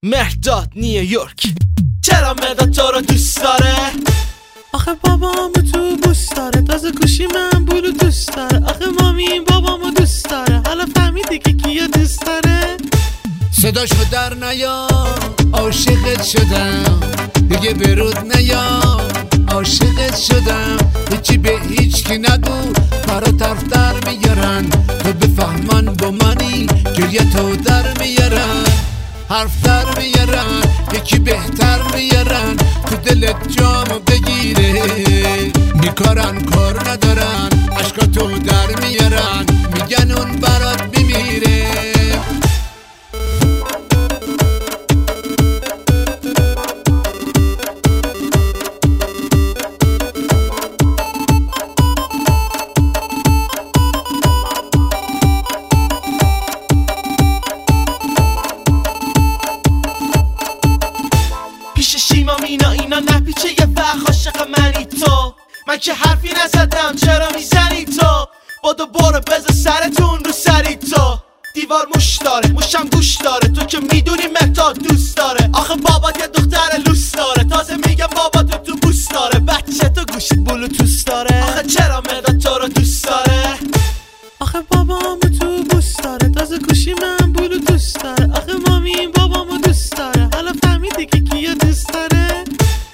مهرداد نیویورک. چرا مهرداد تو رو دوست داره؟ آخه بابامو تو بوست داره، تازه گوشی من بلو دوست داره. آخه مامی بابامو دوست داره، حالا فهمیدی که کیو دوست داره؟ صداشو در نیا عاشقت شدم، دیگه برود نیا عاشقت شدم. هیچی به هیچ کی نگو کارا طرف در میارن، تو بفهمن با منی گریه تو در میارن، حرف در میارن یکی بهتر میارن، تو دلت جامو بگیره میکارن کار ندارن، عشقا تو در میارن میگن اون برات میمیره. پیش شیما مینا اینا نپیچه یه وقت عاشق منی تو، من که حرفی نزدم چرا میزنی تو؟ بادو برو بذار سرتون رو سری تو، دیوار موش داره موشم گوش داره، تو که میدونی مهرداد دوست داره. آخه بابات یه دختر لوس داره، تازه میگم باباتو تو بوست داره، بچه تو گوشت بلوتوس داره. آخه چرا مهرداد تو رو دوست داره؟ آخه بابامو تو بوست داره، تازه گوشی من بلو دوست داره. آخه مامی بابامو دوست داره، حالا فهمیدی که کیو دوست داره؟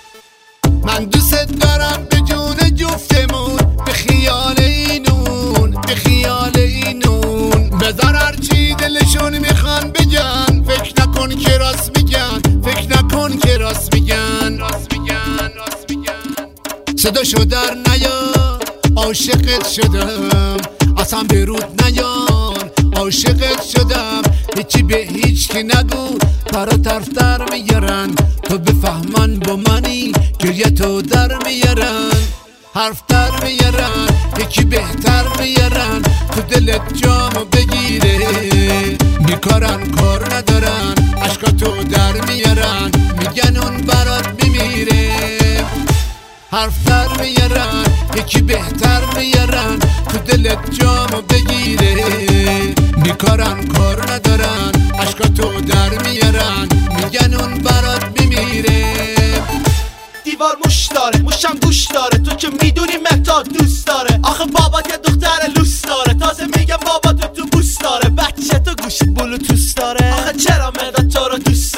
من دوست دارم به جون جفتمون، به خیال اینون به خیال اینون، بذار هرچی دلشون میخوان بگن، فکر نکن که راست میگن، فکر نکن که راست میگن، راست میگن راست میگن. صداشو در نیار عاشقت شدم، اصلا برود نیار عاشقت شدم. هیچی به هیچ کی نگو کارا طرف در میارن، تو بفهمن با منی گریه تو در میارن، حرف در میارن یکی بهتر میارن، تو دلت جامو بگیره میکارن کار ندارن، عشقا تو در میارن میگن اون برات میمیره. حرف در میارن یکی بهتر میارن، تو دلت جامو بگیره میکارن کار ندارن، عشقا تو در میارن میگن اون برات میمیره. دیوار موش داره موشم گوش داره، تو که میدونی مهرداد دوست داره. آخه بابات یه دختر لوس داره، تازه میگم باباتو تو بوست داره، بچه تو گوشت بلوتوس داره. آخه چرا مهرداد تو رو دوست